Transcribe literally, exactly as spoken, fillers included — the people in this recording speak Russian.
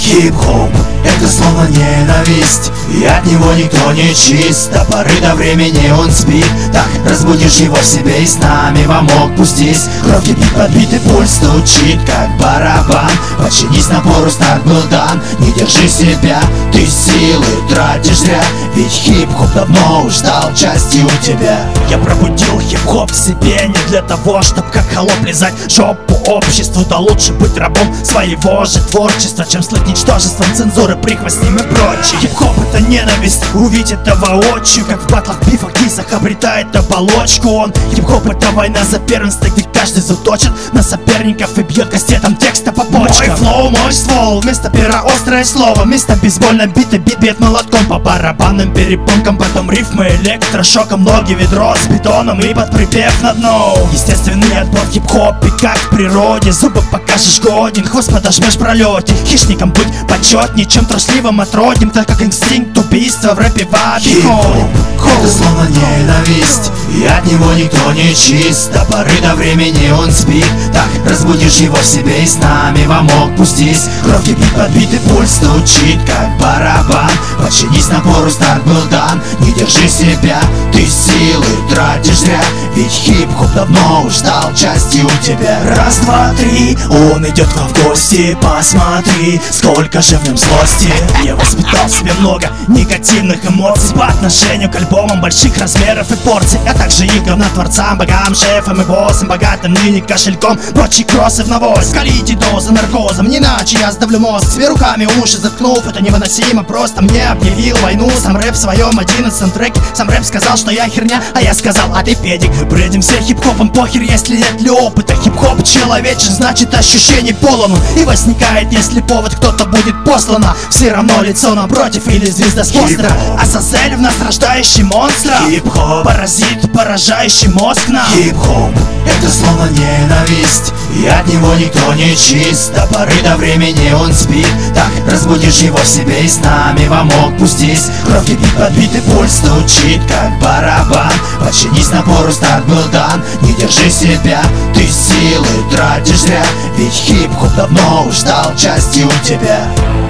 Хип-хоп — это словно ненависть, и от него никто не чист. До поры до времени он спит, так разбудишь его в себе и с нами в амок пустись. Кровь кипит, подбитый пульс стучит, как барабан. Подчинись напору, старт был дан. Не держи себя, ты силы тратишь зря, ведь хип-хоп давно уж стал частью тебя. Я пробудил хип-хоп в себе не для того, чтоб как холоп лизать жопу обществу. Да лучше быть рабом своего же творчества, чем слыть ничтожеством цензуры, прихвостнем и прочее. Хип-хоп — это ненависть, увидеть это воочию, как в батлах, бифах, дисах обретает оболочку он. Хип-хоп — это война за первенство, где каждый заточен на соперников и бьет кастетом текста по почкам. Мой флоу, мой ствол, вместо пера острое слово, вместо бейсбольной биты бит бьет молотком по барабанным перепонкам, потом рифмы электрошоком, ноги ведро с бетоном и под припев на дно. Естественный отбор в хип-хопе, как в природе, зубы покажешь годен, хвост подожмешь в пролете. Хищником быть почетнее, чем трусливым отродьем, так как инстинкт убийства в рэпе вообще. Хип-хоп — это словно ненависть, и от него никто не чист. До поры до времени он спит, так разбудишь его в себе и с нами в амок пустись. Кровь кипит, подбитый пульс стучит, как барабан. Подчинись напору, старт был дан. Не держи себя, ты силы тратишь зря, ведь хип-хоп давно уж стал частью тебя. Раз, два, три, он идет к нам в гости. Посмотри, сколько же в нем злости. Я воспитал в себе много негативных эмоций по отношению к альбомам больших размеров и порций, а также и говнотворцам, богам, шефам и боссам, богатым ныне кошельком, прочие кроссы в навоз. Колите дозы наркозом, не иначе я сдавлю мозг себе руками уши заткнув. Это невыносимо просто, мне объявил войну сам рэп в своем одиннадцатом треке. Сам рэп сказал, что я херня, а я сказал, а ты педик. Мы бредим все хип-хопом, похер, если нет ли опыта. Хип-хоп человечен, значит ощущение полон. И возникает, если повод кто-то будет послано. Все равно лицо напротив или звезда с постера. Азазель в нас рождающий монстра. Хип-хоп — паразит, поражающий мозг нам. Хип-хоп — это словно ненависть, и от него никто не чист. До поры до времени он спит, так разбудишь его в себе и с нами в амок пустись. Кровь кипит, подбитый пульс стучит, как барабан. Подчинись напору, старт был дан. Не держи себя, ты силы тратишь зря, ведь хип-хоп давно уж стал частью тебя.